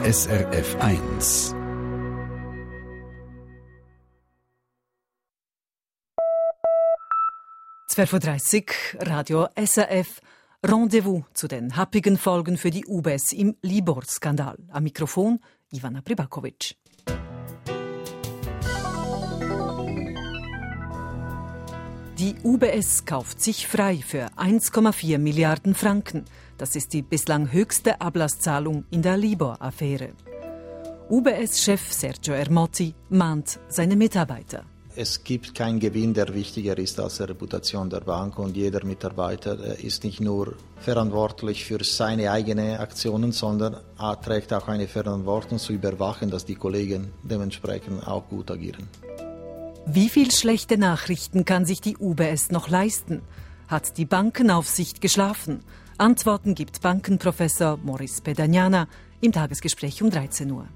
SRF 1. (12:30 Uhr), Radio SRF. Rendezvous zu den happigen Folgen für die UBS im Libor-Skandal. Am Mikrofon Ivana Pribakovic. Die UBS kauft sich frei für 1,4 Milliarden Franken. Das ist die bislang höchste Ablasszahlung in der Libor-Affäre. UBS-Chef Sergio Ermotti mahnt seine Mitarbeiter. Es gibt keinen Gewinn, der wichtiger ist als die Reputation der Bank. Und jeder Mitarbeiter ist nicht nur verantwortlich für seine eigenen Aktionen, sondern trägt auch eine Verantwortung zu überwachen, dass die Kollegen dementsprechend auch gut agieren. Wie viel schlechte Nachrichten kann sich die UBS noch leisten? Hat die Bankenaufsicht geschlafen? Antworten gibt Bankenprofessor Maurice Pedagnana im Tagesgespräch um 13 Uhr.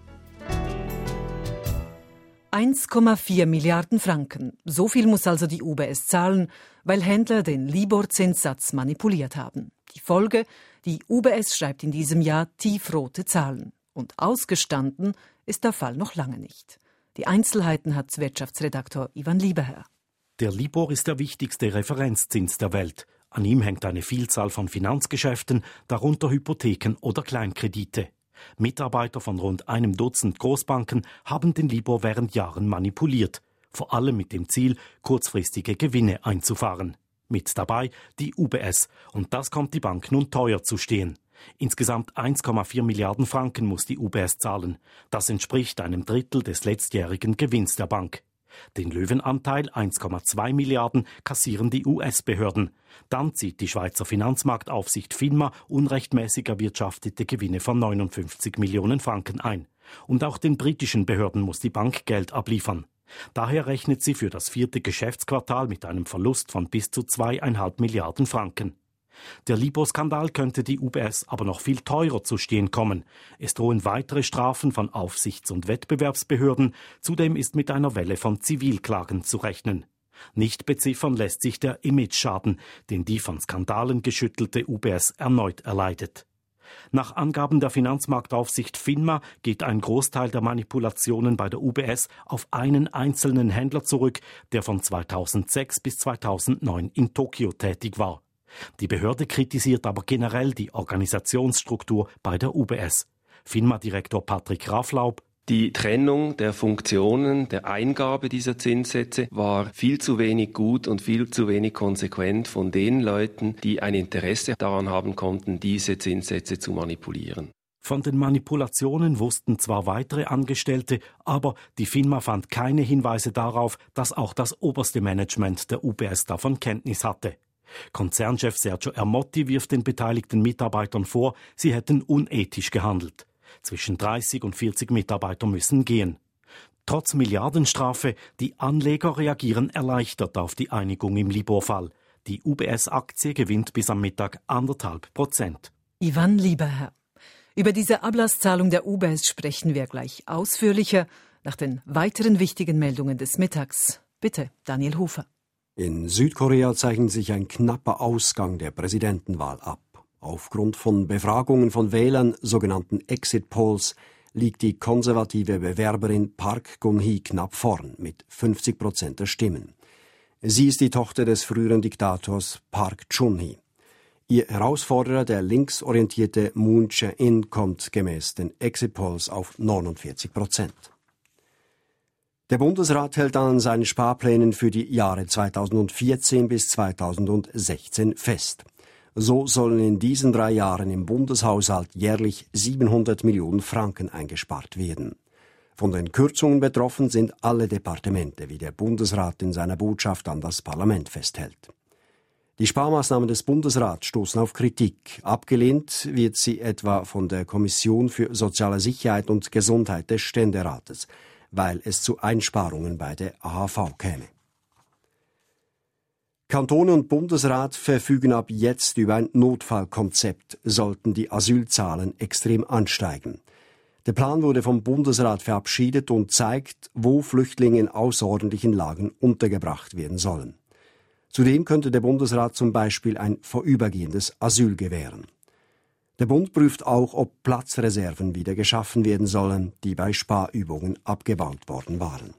1,4 Milliarden Franken. So viel muss also die UBS zahlen, weil Händler den Libor-Zinssatz manipuliert haben. Die Folge? Die UBS schreibt in diesem Jahr tiefrote Zahlen. Und ausgestanden ist der Fall noch lange nicht. Die Einzelheiten hat Wirtschaftsredaktor Ivan Lieberherr. Der Libor ist der wichtigste Referenzzins der Welt. An ihm hängt eine Vielzahl von Finanzgeschäften, darunter Hypotheken oder Kleinkredite. Mitarbeiter von rund einem Dutzend Großbanken haben den Libor während Jahren manipuliert, vor allem mit dem Ziel, kurzfristige Gewinne einzufahren. Mit dabei die UBS, und das kommt die Bank nun teuer zu stehen. Insgesamt 1,4 Milliarden Franken muss die UBS zahlen. Das entspricht einem Drittel des letztjährigen Gewinns der Bank. Den Löwenanteil 1,2 Milliarden kassieren die US-Behörden. Dann zieht die Schweizer Finanzmarktaufsicht FINMA unrechtmäßig erwirtschaftete Gewinne von 59 Millionen Franken ein. Und auch den britischen Behörden muss die Bank Geld abliefern. Daher rechnet sie für das 4. Geschäftsquartal mit einem Verlust von bis zu 2,5 Milliarden Franken. Der Libor-Skandal könnte die UBS aber noch viel teurer zu stehen kommen. Es drohen weitere Strafen von Aufsichts- und Wettbewerbsbehörden. Zudem ist mit einer Welle von Zivilklagen zu rechnen. Nicht beziffern lässt sich der Imageschaden, den die von Skandalen geschüttelte UBS erneut erleidet. Nach Angaben der Finanzmarktaufsicht FINMA geht ein Großteil der Manipulationen bei der UBS auf einen einzelnen Händler zurück, der von 2006 bis 2009 in Tokio tätig war. Die Behörde kritisiert aber generell die Organisationsstruktur bei der UBS. FINMA-Direktor Patrick Rafflaub: Die Trennung der Funktionen, der Eingabe dieser Zinssätze war viel zu wenig gut und viel zu wenig konsequent von den Leuten, die ein Interesse daran haben konnten, diese Zinssätze zu manipulieren. Von den Manipulationen wussten zwar weitere Angestellte, aber die FINMA fand keine Hinweise darauf, dass auch das oberste Management der UBS davon Kenntnis hatte. Konzernchef Sergio Ermotti wirft den beteiligten Mitarbeitern vor, sie hätten unethisch gehandelt. Zwischen 30 und 40 Mitarbeiter müssen gehen. Trotz Milliardenstrafe, die Anleger reagieren erleichtert auf die Einigung im Libor-Fall. Die UBS-Aktie gewinnt bis am Mittag 1,5%. Ivan Lieberherr. Über diese Ablasszahlung der UBS sprechen wir gleich ausführlicher nach den weiteren wichtigen Meldungen des Mittags. Bitte, Daniel Hofer. In Südkorea zeichnet sich ein knapper Ausgang der Präsidentenwahl ab. Aufgrund von Befragungen von Wählern, sogenannten Exit Polls, liegt die konservative Bewerberin Park Geun-hye knapp vorn mit 50% der Stimmen. Sie ist die Tochter des früheren Diktators Park Chung-hee. Ihr Herausforderer, der linksorientierte Moon Jae-in, kommt gemäß den Exit Polls auf 49%. Der Bundesrat hält an seinen Sparplänen für die Jahre 2014 bis 2016 fest. So sollen in diesen 3 Jahren im Bundeshaushalt jährlich 700 Millionen Franken eingespart werden. Von den Kürzungen betroffen sind alle Departemente, wie der Bundesrat in seiner Botschaft an das Parlament festhält. Die Sparmaßnahmen des Bundesrats stoßen auf Kritik. Abgelehnt wird sie etwa von der Kommission für Soziale Sicherheit und Gesundheit des Ständerates, weil es zu Einsparungen bei der AHV käme. Kantone und Bundesrat verfügen ab jetzt über ein Notfallkonzept, sollten die Asylzahlen extrem ansteigen. Der Plan wurde vom Bundesrat verabschiedet und zeigt, wo Flüchtlinge in außerordentlichen Lagen untergebracht werden sollen. Zudem könnte der Bundesrat zum Beispiel ein vorübergehendes Asyl gewähren. Der Bund prüft auch, ob Platzreserven wieder geschaffen werden sollen, die bei Sparübungen abgebaut worden waren.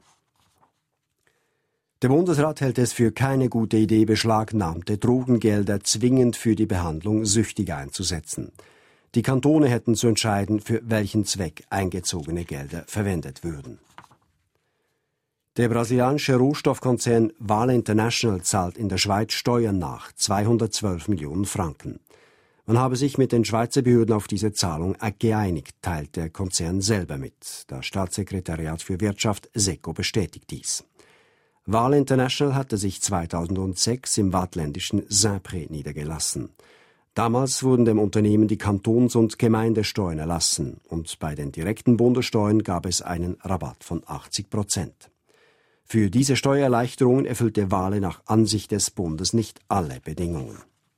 Der Bundesrat hält es für keine gute Idee, beschlagnahmte Drogengelder zwingend für die Behandlung Süchtiger einzusetzen. Die Kantone hätten zu entscheiden, für welchen Zweck eingezogene Gelder verwendet würden. Der brasilianische Rohstoffkonzern Vale International zahlt in der Schweiz Steuern nach, 212 Millionen Franken. Man habe sich mit den Schweizer Behörden auf diese Zahlung geeinigt, teilt der Konzern selber mit. Das Staatssekretariat für Wirtschaft SECO bestätigt dies. Vale International hatte sich 2006 im waadtländischen Saint-Pré niedergelassen. Damals wurden dem Unternehmen die Kantons- und Gemeindesteuern erlassen und bei den direkten Bundessteuern gab es einen Rabatt von 80%. Für diese Steuererleichterungen erfüllte Vale nach Ansicht des Bundes nicht alle Bedingungen.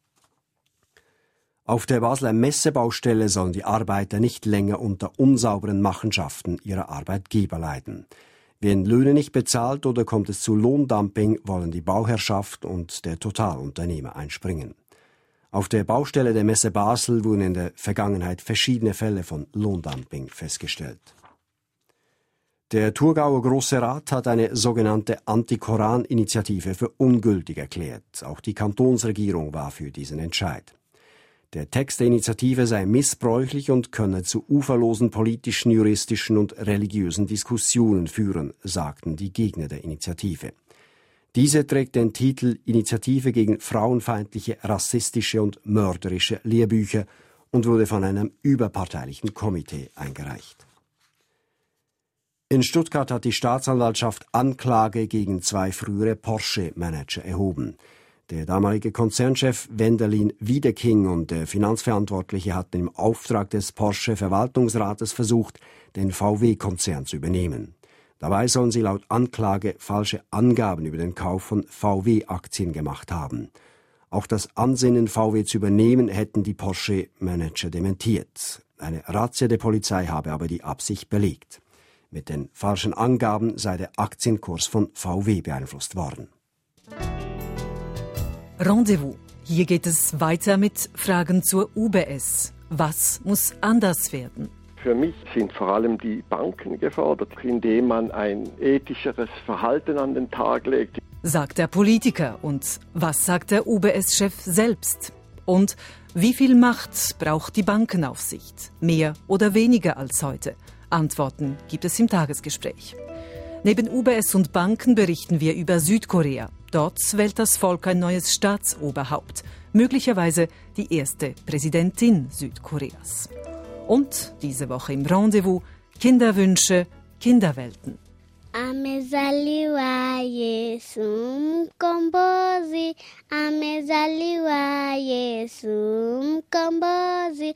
Auf der Basler Messebaustelle sollen die Arbeiter nicht länger unter unsauberen Machenschaften ihrer Arbeitgeber leiden. Werden Löhne nicht bezahlt oder kommt es zu Lohndumping, wollen die Bauherrschaft und der Totalunternehmer einspringen. Auf der Baustelle der Messe Basel wurden in der Vergangenheit verschiedene Fälle von Lohndumping festgestellt. Der Thurgauer Grosse Rat hat eine sogenannte Anti-Koran-Initiative für ungültig erklärt. Auch die Kantonsregierung war für diesen Entscheid. Der Text der Initiative sei missbräuchlich und könne zu uferlosen politischen, juristischen und religiösen Diskussionen führen, sagten die Gegner der Initiative. Diese trägt den Titel Initiative gegen frauenfeindliche, rassistische und mörderische Lehrbücher und wurde von einem überparteilichen Komitee eingereicht. In Stuttgart hat die Staatsanwaltschaft Anklage gegen 2 frühere Porsche-Manager erhoben. Der damalige Konzernchef Wendelin Wiedeking und der Finanzverantwortliche hatten im Auftrag des Porsche-Verwaltungsrates versucht, den VW-Konzern zu übernehmen. Dabei sollen sie laut Anklage falsche Angaben über den Kauf von VW-Aktien gemacht haben. Auch das Ansinnen, VW zu übernehmen, hätten die Porsche-Manager dementiert. Eine Razzia der Polizei habe aber die Absicht belegt. Mit den falschen Angaben sei der Aktienkurs von VW beeinflusst worden. Rendezvous. Hier geht es weiter mit Fragen zur UBS. Was muss anders werden? Für mich sind vor allem die Banken gefordert, indem man ein ethischeres Verhalten an den Tag legt. Sagt der Politiker. Und was sagt der UBS-Chef selbst? Und wie viel Macht braucht die Bankenaufsicht? Mehr oder weniger als heute? Antworten gibt es im Tagesgespräch. Neben UBS und Banken berichten wir über Südkorea. Dort wählt das Volk ein neues Staatsoberhaupt, möglicherweise die erste Präsidentin Südkoreas. Und diese Woche im Rendezvous Kinderwünsche, Kinderwelten. Amezaliwa Yesu mkombozi, amezaliwa Yesu mkombozi,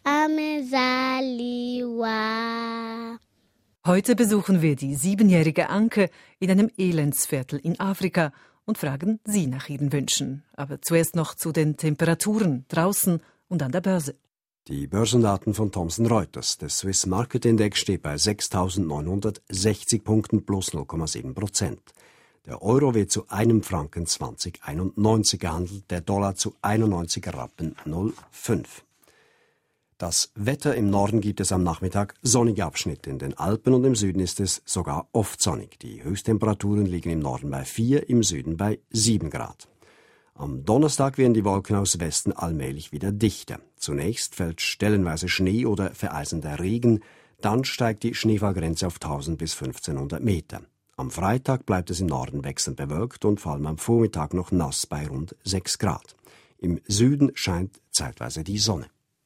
amezaliwa. Heute besuchen wir die 7-jährige Anke in einem Elendsviertel in Afrika und fragen sie nach ihren Wünschen. Aber zuerst noch zu den Temperaturen draußen und an der Börse. Die Börsendaten von Thomson Reuters. Der Swiss Market Index steht bei 6.960 Punkten plus 0,7%. Der Euro wird zu einem Franken 20,91 gehandelt, der Dollar zu 91 Rappen 0,5. Das Wetter: im Norden gibt es am Nachmittag sonnige Abschnitte. In den Alpen und im Süden ist es sogar oft sonnig. Die Höchsttemperaturen liegen im Norden bei 4, im Süden bei 7 Grad. Am Donnerstag werden die Wolken aus Westen allmählich wieder dichter. Zunächst fällt stellenweise Schnee oder vereisender Regen, dann steigt die Schneefallgrenze auf 1000 bis 1500 Meter. Am Freitag bleibt es im Norden wechselnd bewölkt und vor allem am Vormittag noch nass bei rund 6 Grad. Im Süden scheint zeitweise die Sonne.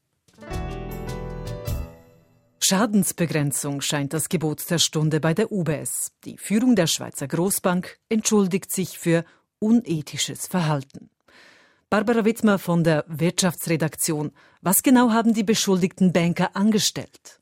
Schadensbegrenzung scheint das Gebot der Stunde bei der UBS. Die Führung der Schweizer Grossbank entschuldigt sich für unethisches Verhalten. Barbara Wittmer von der Wirtschaftsredaktion. Was genau haben die beschuldigten Banker angestellt?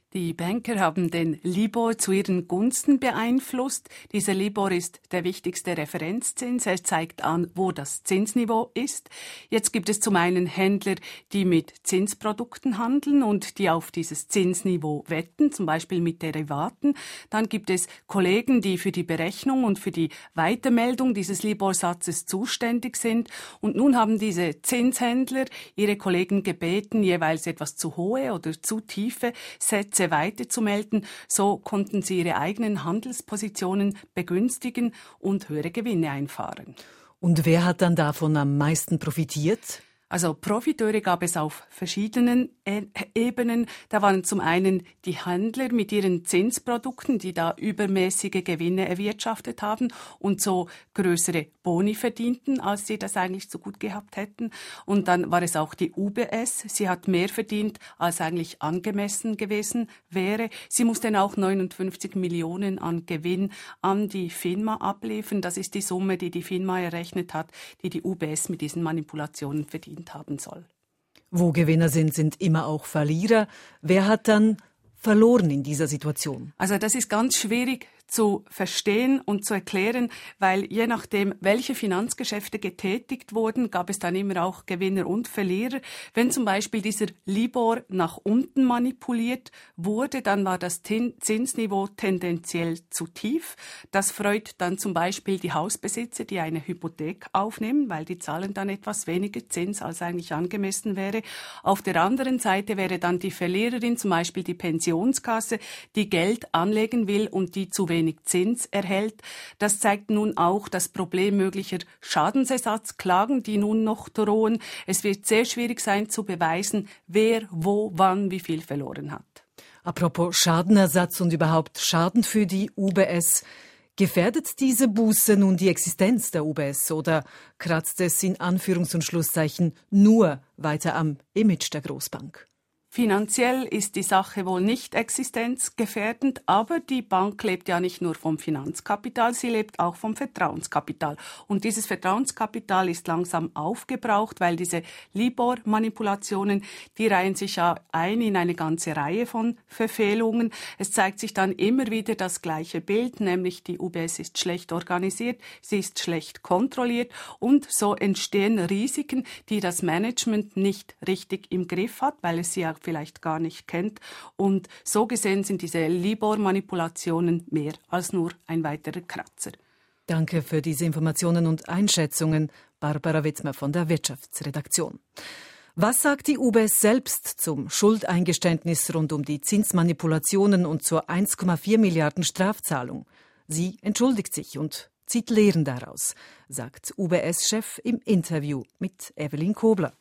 Die Banker haben den Libor zu ihren Gunsten beeinflusst. Dieser Libor ist der wichtigste Referenzzins. Er zeigt an, wo das Zinsniveau ist. Jetzt gibt es zum einen Händler, die mit Zinsprodukten handeln und die auf dieses Zinsniveau wetten, zum Beispiel mit Derivaten. Dann gibt es Kollegen, die für die Berechnung und für die Weitermeldung dieses Libor-Satzes zuständig sind. Und nun haben diese Zinshändler ihre Kollegen gebeten, jeweils etwas zu hohe oder zu tiefe Sätze weiterzumelden. So konnten sie ihre eigenen Handelspositionen begünstigen und höhere Gewinne einfahren. Und wer hat dann davon am meisten profitiert? Also Profiteure gab es auf verschiedenen Ebenen. Da waren zum einen die Händler mit ihren Zinsprodukten, die da übermäßige Gewinne erwirtschaftet haben und so größere Boni verdienten, als sie das eigentlich so gut gehabt hätten. Und dann war es auch die UBS. Sie hat mehr verdient, als eigentlich angemessen gewesen wäre. Sie musste dann auch 59 Millionen an Gewinn an die FINMA abliefern. Das ist die Summe, die die FINMA errechnet hat, die die UBS mit diesen Manipulationen verdient haben soll. Wo Gewinner sind immer auch Verlierer. Wer hat dann verloren in dieser Situation? Also das ist ganz schwierig zu verstehen und zu erklären, weil je nachdem, welche Finanzgeschäfte getätigt wurden, gab es dann immer auch Gewinner und Verlierer. Wenn zum Beispiel dieser Libor nach unten manipuliert wurde, dann war das Zinsniveau tendenziell zu tief. Das freut dann zum Beispiel die Hausbesitzer, die eine Hypothek aufnehmen, weil die zahlen dann etwas weniger Zins, als eigentlich angemessen wäre. Auf der anderen Seite wäre dann die Verliererin, zum Beispiel die Pensionskasse, die Geld anlegen will und die zu wenig Zins erhält. Das zeigt nun auch das Problem möglicher Schadensersatzklagen, die nun noch drohen. Es wird sehr schwierig sein zu beweisen, wer, wo, wann, wie viel verloren hat. Apropos Schadenersatz und überhaupt Schaden für die UBS. Gefährdet diese Buße nun die Existenz der UBS oder kratzt es in Anführungs- und Schlusszeichen nur weiter am Image der Großbank? Finanziell ist die Sache wohl nicht existenzgefährdend, aber die Bank lebt ja nicht nur vom Finanzkapital, sie lebt auch vom Vertrauenskapital. Und dieses Vertrauenskapital ist langsam aufgebraucht, weil diese Libor-Manipulationen, die reihen sich ja ein in eine ganze Reihe von Verfehlungen. Es zeigt sich dann immer wieder das gleiche Bild, nämlich die UBS ist schlecht organisiert, sie ist schlecht kontrolliert und so entstehen Risiken, die das Management nicht richtig im Griff hat, weil es sie ja vielleicht gar nicht kennt. Und so gesehen sind diese Libor-Manipulationen mehr als nur ein weiterer Kratzer. Danke für diese Informationen und Einschätzungen, Barbara Wittmer von der Wirtschaftsredaktion. Was sagt die UBS selbst zum Schuldeingeständnis rund um die Zinsmanipulationen und zur 1,4 Milliarden Strafzahlung? Sie entschuldigt sich und zieht Lehren daraus, sagt UBS-Chef im Interview mit Evelyn Kobler.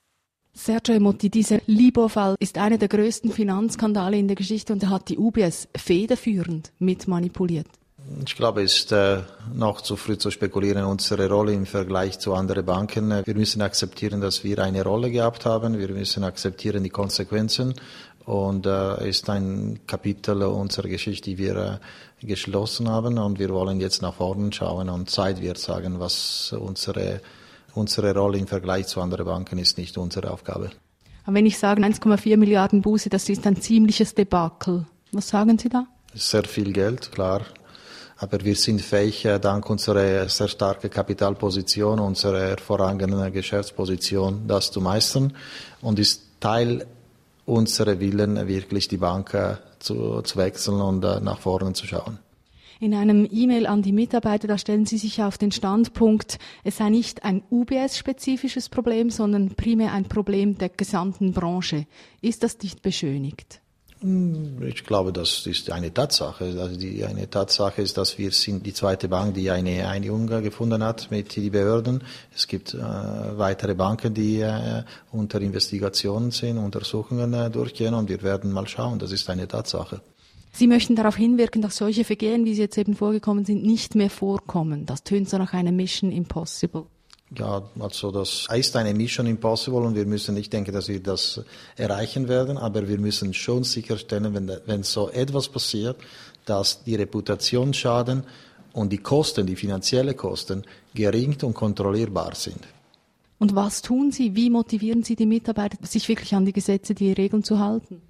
Sergio Motti, dieser Libor-Fall ist einer der größten Finanzskandale in der Geschichte und er hat die UBS federführend mit manipuliert. Ich glaube, es ist noch zu früh zu spekulieren, unsere Rolle im Vergleich zu anderen Banken. Wir müssen akzeptieren, dass wir eine Rolle gehabt haben. Wir müssen akzeptieren die Konsequenzen. Und es ist ein Kapitel unserer Geschichte, die wir geschlossen haben. Und wir wollen jetzt nach vorne schauen und Zeit wird sagen, was unsere Rolle im Vergleich zu anderen Banken ist, nicht unsere Aufgabe. Aber wenn ich sage 1,4 Milliarden Buße, das ist ein ziemliches Debakel. Was sagen Sie da? Sehr viel Geld, klar. Aber wir sind fähig, dank unserer sehr starken Kapitalposition, unserer hervorragenden Geschäftsposition, das zu meistern. Und ist Teil unserer Willen, wirklich die Bank zu wechseln und nach vorne zu schauen. In einem E-Mail an die Mitarbeiter, da stellen Sie sich auf den Standpunkt, es sei nicht ein UBS-spezifisches Problem, sondern primär ein Problem der gesamten Branche. Ist das nicht beschönigt? Ich glaube, das ist eine Tatsache. Also eine Tatsache ist, dass wir sind die zweite Bank, die eine Einigung gefunden hat mit den Behörden. Es gibt weitere Banken, die unter Investigationen sind, Untersuchungen durchgehen und wir werden mal schauen. Das ist eine Tatsache. Sie möchten darauf hinwirken, dass solche Vergehen, wie sie jetzt eben vorgekommen sind, nicht mehr vorkommen. Das tönt so nach einer Mission Impossible. Ja, also das ist eine Mission Impossible und wir müssen nicht denken, dass wir das erreichen werden, aber wir müssen schon sicherstellen, wenn so etwas passiert, dass die Reputationsschaden und die Kosten, die finanziellen Kosten, gering und kontrollierbar sind. Und was tun Sie? Wie motivieren Sie die Mitarbeiter, sich wirklich an die Gesetze, die Regeln zu halten?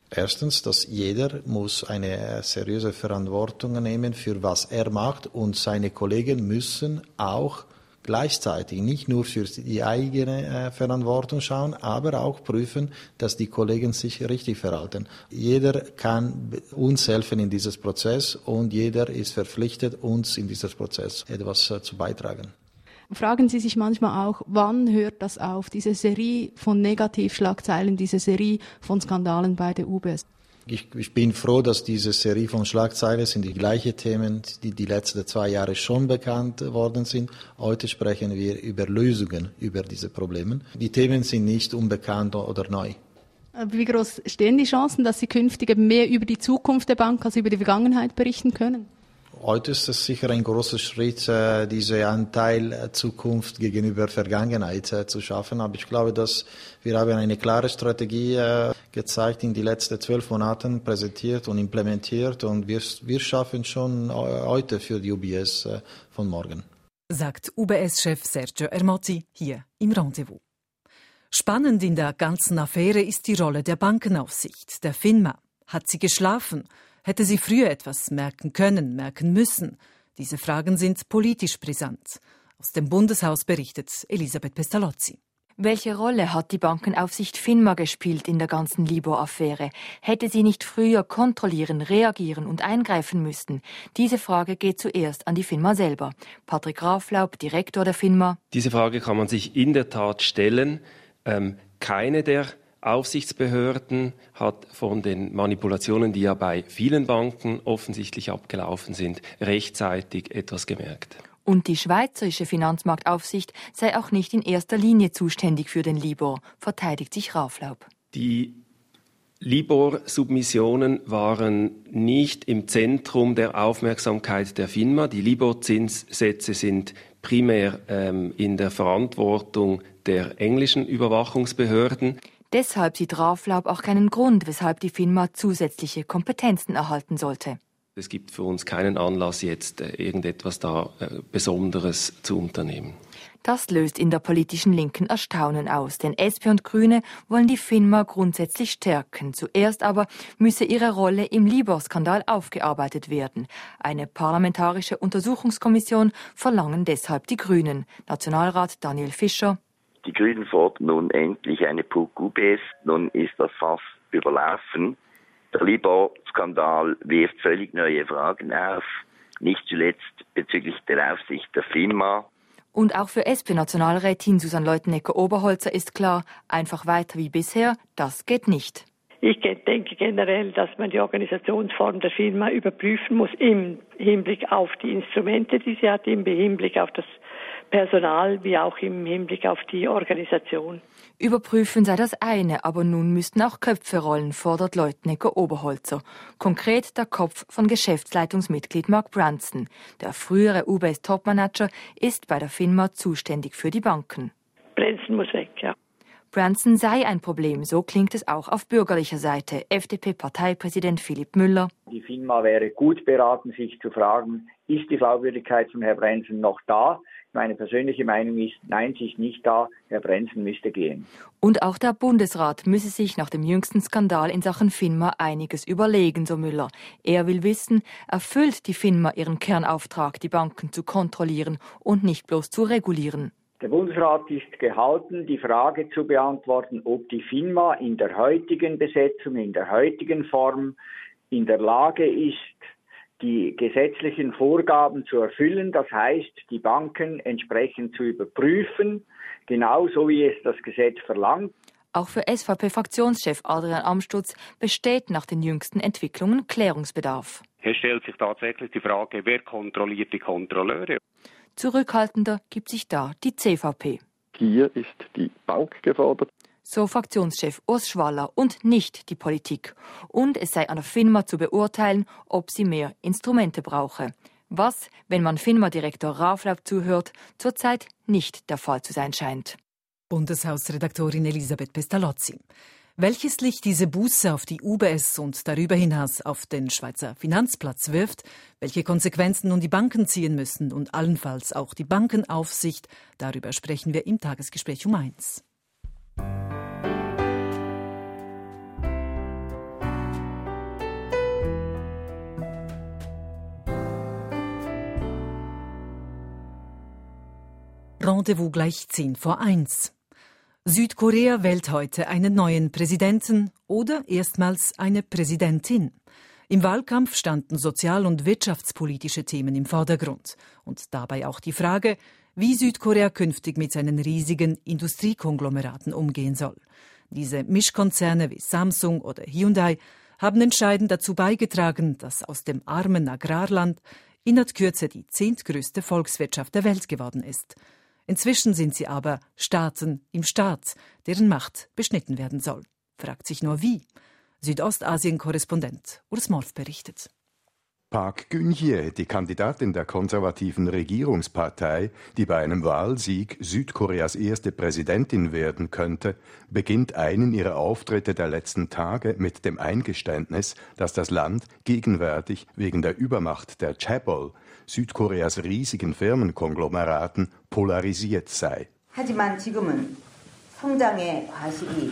Erstens, dass jeder muss eine seriöse Verantwortung nehmen für was er macht und seine Kollegen müssen auch gleichzeitig nicht nur für die eigene Verantwortung schauen, aber auch prüfen, dass die Kollegen sich richtig verhalten. Jeder kann uns helfen in diesem Prozess und jeder ist verpflichtet, uns in diesem Prozess etwas zu beitragen. Fragen Sie sich manchmal auch, wann hört das auf, diese Serie von Negativschlagzeilen, diese Serie von Skandalen bei der UBS? Ich bin froh, dass diese Serie von Schlagzeilen sind die gleichen Themen, die letzten 2 Jahre schon bekannt worden sind. Heute sprechen wir über Lösungen über diese Probleme. Die Themen sind nicht unbekannt oder neu. Wie groß stehen die Chancen, dass Sie künftig mehr über die Zukunft der Bank als über die Vergangenheit berichten können? Heute ist es sicher ein großer Schritt, diese Anteil Zukunft gegenüber Vergangenheit zu schaffen. Aber ich glaube, dass wir haben eine klare Strategie gezeigt, in den letzten 12 Monaten präsentiert und implementiert. Und wir schaffen schon heute für die UBS von morgen. Sagt UBS-Chef Sergio Ermotti hier im Rendezvous. Spannend in der ganzen Affäre ist die Rolle der Bankenaufsicht, der FINMA. Hat sie geschlafen? Hätte sie früher etwas merken können, merken müssen? Diese Fragen sind politisch brisant. Aus dem Bundeshaus berichtet Elisabeth Pestalozzi. Welche Rolle hat die Bankenaufsicht FINMA gespielt in der ganzen Libor-Affäre? Hätte sie nicht früher kontrollieren, reagieren und eingreifen müssen? Diese Frage geht zuerst an die FINMA selber. Patrick Raaflaub, Direktor der FINMA. Diese Frage kann man sich in der Tat stellen. Keine der Aufsichtsbehörden hat von den Manipulationen, die ja bei vielen Banken offensichtlich abgelaufen sind, rechtzeitig etwas gemerkt. Und die schweizerische Finanzmarktaufsicht sei auch nicht in erster Linie zuständig für den Libor, verteidigt sich Raaflaub. Die Libor-Submissionen waren nicht im Zentrum der Aufmerksamkeit der FINMA. Die Libor-Zinssätze sind primär in der Verantwortung der englischen Überwachungsbehörden. Deshalb sieht Raaflaub auch keinen Grund, weshalb die FINMA zusätzliche Kompetenzen erhalten sollte. Es gibt für uns keinen Anlass, jetzt irgendetwas da Besonderes zu unternehmen. Das löst in der politischen Linken Erstaunen aus, denn SP und Grüne wollen die FINMA grundsätzlich stärken. Zuerst aber müsse ihre Rolle im Libor-Skandal aufgearbeitet werden. Eine parlamentarische Untersuchungskommission verlangen deshalb die Grünen. Nationalrat Daniel Fischer. Die Grünen fordern nun endlich eine PUC-UBS. Nun ist das Fass überlaufen. Der Libor-Skandal wirft völlig neue Fragen auf, nicht zuletzt bezüglich der Aufsicht der FINMA. Und auch für SP-Nationalrätin Susanne Leutenegger-Oberholzer ist klar, einfach weiter wie bisher, das geht nicht. Ich denke generell, dass man die Organisationsform der FINMA überprüfen muss im Hinblick auf die Instrumente, die sie hat, im Hinblick auf das Personal wie auch im Hinblick auf die Organisation. Überprüfen sei das eine, aber nun müssten auch Köpfe rollen, fordert Leutenegger-Oberholzer. Konkret der Kopf von Geschäftsleitungsmitglied Mark Branson. Der frühere UBS-Topmanager ist bei der FINMA zuständig für die Banken. Branson muss weg, ja. Branson sei ein Problem, so klingt es auch auf bürgerlicher Seite. FDP-Parteipräsident Philipp Müller. Die FINMA wäre gut beraten, sich zu fragen, ist die Glaubwürdigkeit von Herrn Branson noch da? Meine persönliche Meinung ist, nein, sie ist nicht da. Herr Branson müsste gehen. Und auch der Bundesrat müsse sich nach dem jüngsten Skandal in Sachen FINMA einiges überlegen, so Müller. Er will wissen, erfüllt die FINMA ihren Kernauftrag, die Banken zu kontrollieren und nicht bloß zu regulieren? Der Bundesrat ist gehalten, die Frage zu beantworten, ob die FINMA in der heutigen Besetzung, in der heutigen Form in der Lage ist, die gesetzlichen Vorgaben zu erfüllen, das heißt, die Banken entsprechend zu überprüfen, genauso wie es das Gesetz verlangt. Auch für SVP-Fraktionschef Adrian Amstutz besteht nach den jüngsten Entwicklungen Klärungsbedarf. Hier stellt sich tatsächlich die Frage, wer kontrolliert die Kontrolleure? Zurückhaltender gibt sich da die CVP. Hier ist die Bank gefordert. So Fraktionschef Urs Schwaller und nicht die Politik. Und es sei an der FINMA zu beurteilen, ob sie mehr Instrumente brauche. Was, wenn man FINMA-Direktor Raaflaub zuhört, zurzeit nicht der Fall zu sein scheint. Bundeshausredaktorin Elisabeth Pestalozzi. Welches Licht diese Buße auf die UBS und darüber hinaus auf den Schweizer Finanzplatz wirft, welche Konsequenzen nun die Banken ziehen müssen und allenfalls auch die Bankenaufsicht, darüber sprechen wir im Tagesgespräch um 1. Rendezvous gleich 1:10. Südkorea wählt heute einen neuen Präsidenten oder erstmals eine Präsidentin. Im Wahlkampf standen sozial- und wirtschaftspolitische Themen im Vordergrund. Und dabei auch die Frage, wie Südkorea künftig mit seinen riesigen Industriekonglomeraten umgehen soll. Diese Mischkonzerne wie Samsung oder Hyundai haben entscheidend dazu beigetragen, dass aus dem armen Agrarland innerhalb Kürze die 10. größte Volkswirtschaft der Welt geworden ist. Inzwischen sind sie aber Staaten im Staat, deren Macht beschnitten werden soll. Fragt sich nur wie. Südostasien-Korrespondent Urs Morf berichtet. Park Geun-hye, die Kandidatin der konservativen Regierungspartei, die bei einem Wahlsieg Südkoreas erste Präsidentin werden könnte, beginnt einen ihrer Auftritte der letzten Tage mit dem Eingeständnis, dass das Land gegenwärtig wegen der Übermacht der Chaebol, Südkoreas riesigen Firmenkonglomeraten, polarisiert sei. 하지만 지금은 성장의 과실이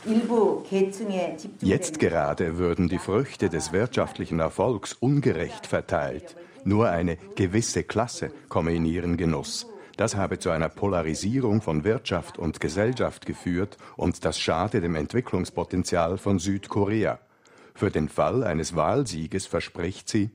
Jetzt gerade würden die Früchte des wirtschaftlichen Erfolgs ungerecht verteilt. Nur eine gewisse Klasse komme in ihren Genuss. Das habe zu einer Polarisierung von Wirtschaft und Gesellschaft geführt und das schade dem Entwicklungspotenzial von Südkorea. Für den Fall eines Wahlsieges verspricht sie: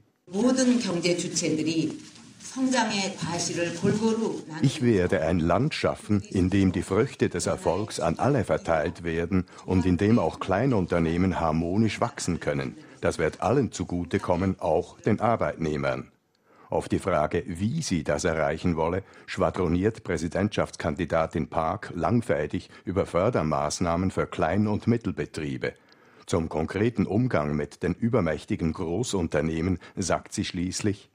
Ich werde ein Land schaffen, in dem die Früchte des Erfolgs an alle verteilt werden und in dem auch Kleinunternehmen harmonisch wachsen können. Das wird allen zugutekommen, auch den Arbeitnehmern. Auf die Frage, wie sie das erreichen wolle, schwadroniert Präsidentschaftskandidatin Park langfädig über Fördermaßnahmen für Klein- und Mittelbetriebe. Zum konkreten Umgang mit den übermächtigen Großunternehmen sagt sie schließlich: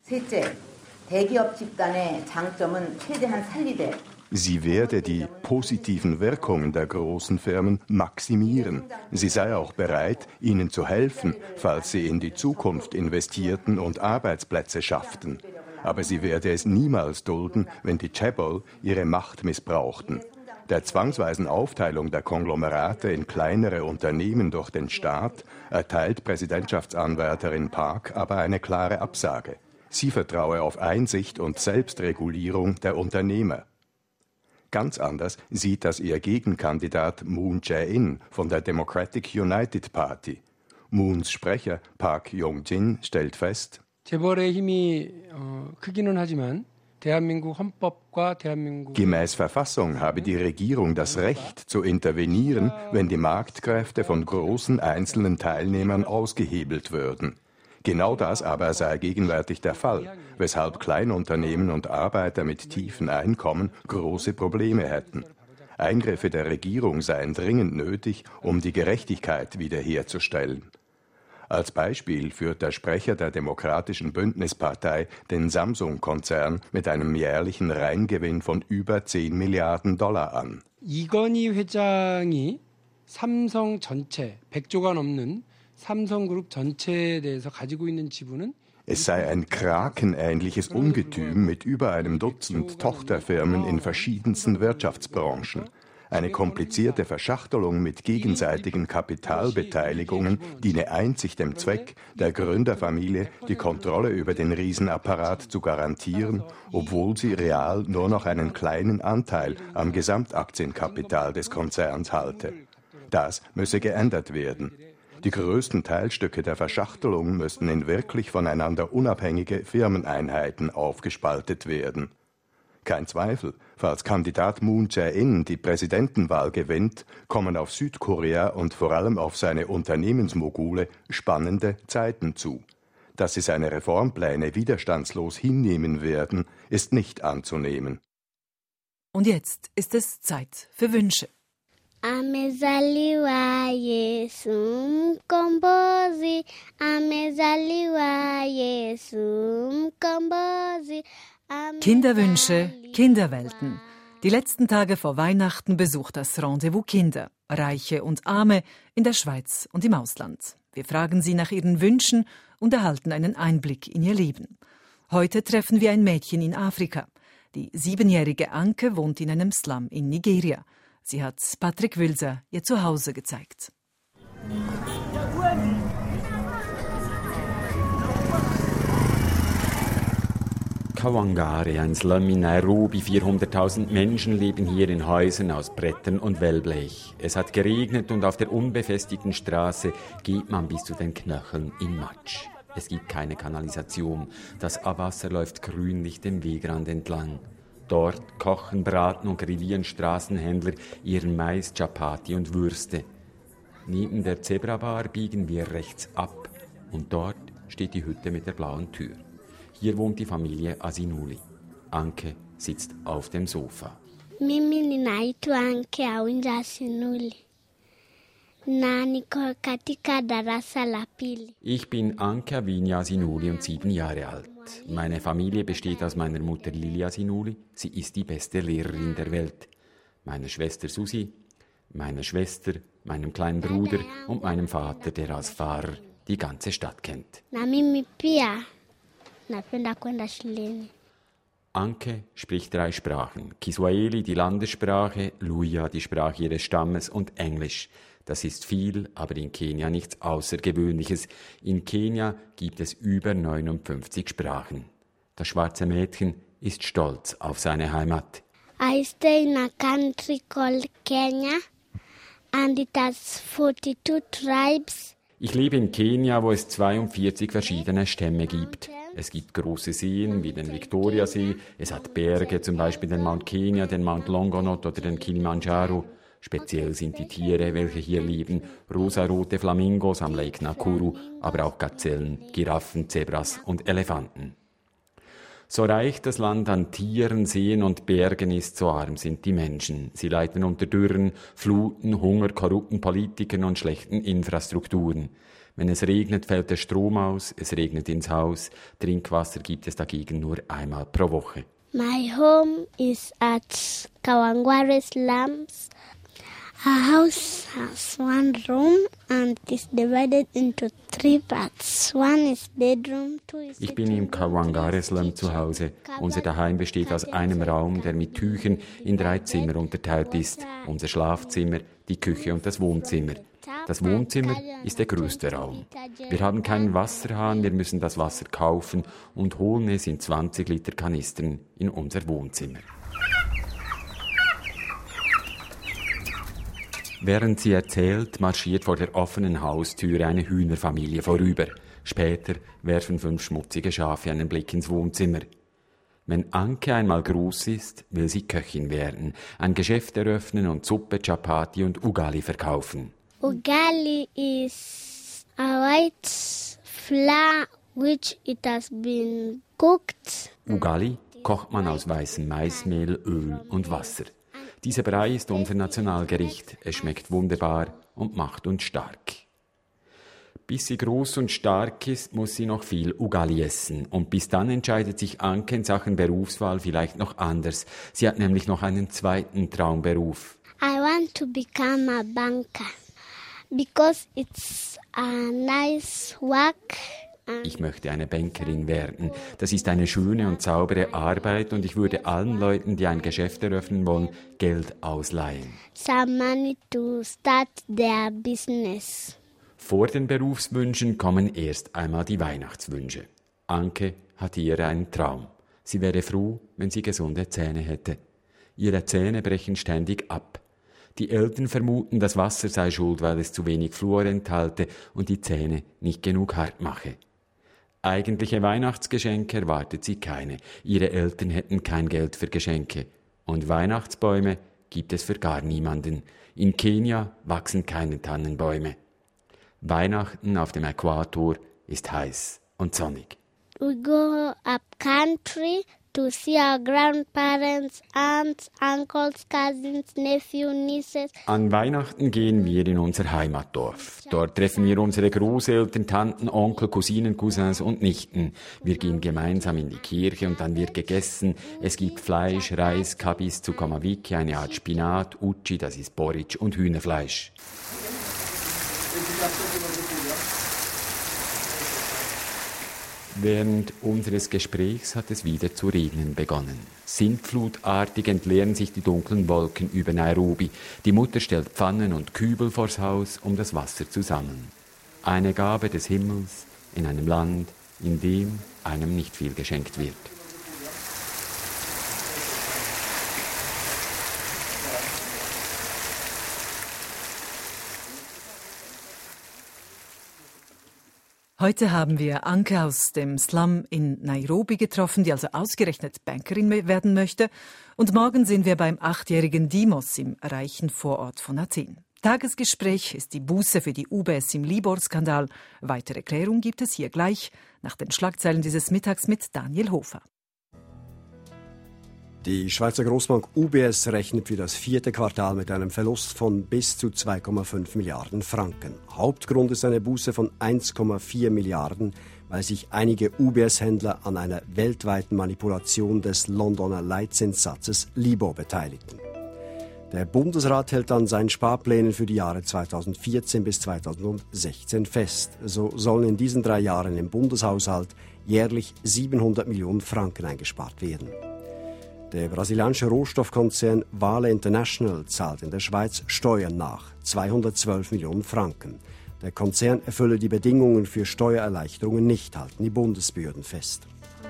Sie werde die positiven Wirkungen der großen Firmen maximieren. Sie sei auch bereit, ihnen zu helfen, falls sie in die Zukunft investierten und Arbeitsplätze schafften. Aber sie werde es niemals dulden, wenn die Chaebol ihre Macht missbrauchten. Der zwangsweisen Aufteilung der Konglomerate in kleinere Unternehmen durch den Staat erteilt Präsidentschaftsanwärterin Park aber eine klare Absage. Sie vertraue auf Einsicht und Selbstregulierung der Unternehmer. Ganz anders sieht das ihr Gegenkandidat Moon Jae-in von der Democratic United Party. Moons Sprecher Park Yong-jin stellt fest: 재벌의 힘이 크기는 하지만 Gemäß Verfassung habe die Regierung das Recht zu intervenieren, wenn die Marktkräfte von großen einzelnen Teilnehmern ausgehebelt würden. Genau das aber sei gegenwärtig der Fall, weshalb Kleinunternehmen und Arbeiter mit tiefen Einkommen große Probleme hätten. Eingriffe der Regierung seien dringend nötig, um die Gerechtigkeit wiederherzustellen. Als Beispiel führt der Sprecher der Demokratischen Bündnispartei den Samsung-Konzern mit einem jährlichen Reingewinn von über 10 Milliarden Dollar an. 이건희 회장이 삼성 전체 100조가 넘는 삼성그룹 전체에 대해서 가지고 있는 지분은 Es sei ein krakenähnliches Ungetüm mit über einem Dutzend Tochterfirmen in verschiedensten Wirtschaftsbranchen. Eine komplizierte Verschachtelung mit gegenseitigen Kapitalbeteiligungen diene einzig dem Zweck, der Gründerfamilie die Kontrolle über den Riesenapparat zu garantieren, obwohl sie real nur noch einen kleinen Anteil am Gesamtaktienkapital des Konzerns halte. Das müsse geändert werden. Die größten Teilstücke der Verschachtelung müssten in wirklich voneinander unabhängige Firmeneinheiten aufgespaltet werden. Kein Zweifel, falls Kandidat Moon Jae-in die Präsidentenwahl gewinnt, kommen auf Südkorea und vor allem auf seine Unternehmensmogule spannende Zeiten zu. Dass sie seine Reformpläne widerstandslos hinnehmen werden, ist nicht anzunehmen. Und jetzt ist es Zeit für Wünsche. Amezaliwa Yesu mkombozi, amezaliwa Yesu mkombozi. Kinderwünsche, Kinderwelten. Die letzten Tage vor Weihnachten besucht das Rendezvous Kinder, Reiche und Arme, in der Schweiz und im Ausland. Wir fragen sie nach ihren Wünschen und erhalten einen Einblick in ihr Leben. Heute treffen wir ein Mädchen in Afrika. Die 7-jährige Anke wohnt in einem Slum in Nigeria. Sie hat Patrick Wülser ihr Zuhause gezeigt. Kawangware, ein Slum in Nairobi. 400.000 Menschen leben hier in Häusern aus Brettern und Wellblech. Es hat geregnet und auf der unbefestigten Straße geht man bis zu den Knöcheln in Matsch. Es gibt keine Kanalisation. Das Abwasser läuft grünlich den Wegrand entlang. Dort kochen, braten und grillieren Straßenhändler ihren Mais, Chapati und Würste. Neben der Zebrabar biegen wir rechts ab und dort steht die Hütte mit der blauen Tür. Hier wohnt die Familie Asinuli. Anke sitzt auf dem Sofa. Mimi ninaitwa Anke Awinja Asinuli na niko katika darasa la pili. Ich bin Anke Awinja Asinuli und 7 Jahre alt. Meine Familie besteht aus meiner Mutter Lili Asinuli. Sie ist die beste Lehrerin der Welt. Meiner Schwester Susi, meiner Schwester, meinem kleinen Bruder und meinem Vater, der als Fahrer die ganze Stadt kennt. Na mimi pia napenda kwenda shuleni. Anke spricht 3 Sprachen. Kiswahili, die Landessprache, Luhya, die Sprache ihres Stammes und Englisch. Das ist viel, aber in Kenia nichts Außergewöhnliches. In Kenia gibt es über 59 Sprachen. Das schwarze Mädchen ist stolz auf seine Heimat. I stay in a country called Kenya and it has 42 tribes. Ich lebe in Kenia, wo es 42 verschiedene Stämme gibt. Es gibt große Seen wie den Victoriasee, es hat Berge, zum Beispiel den Mount Kenya, den Mount Longonot oder den Kilimanjaro. Speziell sind die Tiere, welche hier leben, rosarote Flamingos am Lake Nakuru, aber auch Gazellen, Giraffen, Zebras und Elefanten. So reich das Land an Tieren, Seen und Bergen ist, so arm sind die Menschen. Sie leiden unter Dürren, Fluten, Hunger, korrupten Politikern und schlechten Infrastrukturen. Wenn es regnet, fällt der Strom aus, es regnet ins Haus. Trinkwasser gibt es dagegen nur einmal pro Woche. My home is at Kawangware slums. Our house has 1 room and is divided into 3 parts. 1 is bedroom, 2 is... Ich bin im Kawangware Slum zu Hause. Unser Daheim besteht aus einem Raum, der mit Tüchern in 3 Zimmer unterteilt ist. Unser Schlafzimmer, die Küche und das Wohnzimmer. Das Wohnzimmer ist der größte Raum. Wir haben keinen Wasserhahn, wir müssen das Wasser kaufen und holen es in 20 Liter Kanistern in unser Wohnzimmer. Während sie erzählt, marschiert vor der offenen Haustüre eine Hühnerfamilie vorüber. Später werfen 5 schmutzige Schafe einen Blick ins Wohnzimmer. Wenn Anke einmal groß ist, will sie Köchin werden, ein Geschäft eröffnen und Suppe, Chapati und Ugali verkaufen. Ugali is a white flour which it has been cooked. Ugali kocht man aus weißem Maismehl, Öl und Wasser. Dieser Brei ist unser Nationalgericht. Es schmeckt wunderbar und macht uns stark. Bis sie groß und stark ist, muss sie noch viel Ugali essen. Und bis dann entscheidet sich Anke in Sachen Berufswahl vielleicht noch anders. Sie hat nämlich noch einen zweiten Traumberuf. I want to become a banker because it's a nice work. Ich möchte eine Bankerin werden. Das ist eine schöne und saubere Arbeit und ich würde allen Leuten, die ein Geschäft eröffnen wollen, Geld ausleihen. Some money to start their business. Vor den Berufswünschen kommen erst einmal die Weihnachtswünsche. Anke hat hier einen Traum. Sie wäre froh, wenn sie gesunde Zähne hätte. Ihre Zähne brechen ständig ab. Die Eltern vermuten, das Wasser sei schuld, weil es zu wenig Fluor enthalte und die Zähne nicht genug hart mache. Eigentliche Weihnachtsgeschenke erwartet sie keine. Ihre Eltern hätten kein Geld für Geschenke. Und Weihnachtsbäume gibt es für gar niemanden. In Kenia wachsen keine Tannenbäume. Weihnachten auf dem Äquator ist heiß und sonnig. We go up country to see our grandparents, aunts, uncles, cousins, nephews, nieces. An Weihnachten gehen wir in unser Heimatdorf. Dort treffen wir unsere Großeltern, Tanten, Onkel, Cousinen, Cousins und Nichten. Wir gehen gemeinsam in die Kirche und dann wird gegessen. Es gibt Fleisch, Reis, Kabis, Zukamawiki, eine Art Spinat, Uchi, das ist Porridge und Hühnerfleisch. Während unseres Gesprächs hat es wieder zu regnen begonnen. Sintflutartig entleeren sich die dunklen Wolken über Nairobi. Die Mutter stellt Pfannen und Kübel vors Haus, um das Wasser zu sammeln. Eine Gabe des Himmels in einem Land, in dem einem nicht viel geschenkt wird. Heute haben wir Anke aus dem Slum in Nairobi getroffen, die also ausgerechnet Bankerin werden möchte. Und morgen sind wir beim 8-jährigen Dimos im reichen Vorort von Athen. Tagesgespräch ist die Buße für die UBS im Libor-Skandal. Weitere Klärung gibt es hier gleich nach den Schlagzeilen dieses Mittags mit Daniel Hofer. Die Schweizer Grossbank UBS rechnet für das 4. Quartal mit einem Verlust von bis zu 2,5 Milliarden Franken. Hauptgrund ist eine Buße von 1,4 Milliarden, weil sich einige UBS-Händler an einer weltweiten Manipulation des Londoner Leitzinssatzes LIBOR beteiligten. Der Bundesrat hält an seinen Sparplänen für die Jahre 2014 bis 2016 fest. So sollen in diesen 3 Jahren im Bundeshaushalt jährlich 700 Millionen Franken eingespart werden. Der brasilianische Rohstoffkonzern Vale International zahlt in der Schweiz Steuern nach, 212 Millionen Franken. Der Konzern erfülle die Bedingungen für Steuererleichterungen nicht, halten die Bundesbehörden fest.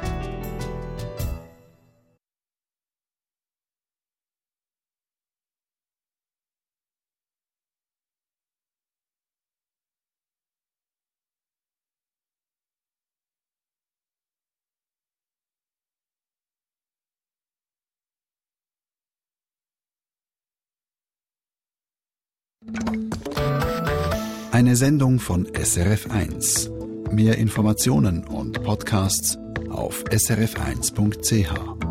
Eine Sendung von SRF1. Mehr Informationen und Podcasts auf srf1.ch.